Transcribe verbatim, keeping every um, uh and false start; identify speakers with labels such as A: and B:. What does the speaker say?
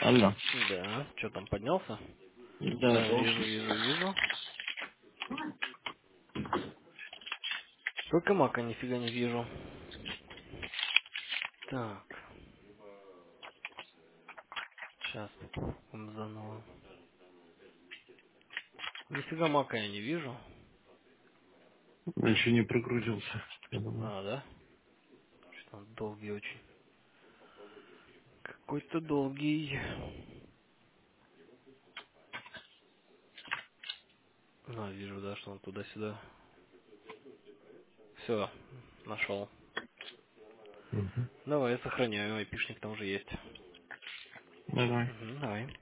A: Алло.
B: Да, что там, поднялся?
A: Да,
B: Да, вижу,
A: должен.
B: вижу, вижу. Только мака нифига не вижу. Так, сейчас попробуем заново. Нифига мака я не вижу.
A: Он еще не прокрутился, я думаю.
B: А, да? Что он долгий очень. Какой-то долгий. Ну, вижу, да, что он туда-сюда. Все, нашел.
A: Угу.
B: Давай, я сохраняю, айпишник там уже есть.
A: Давай.
B: Угу, давай.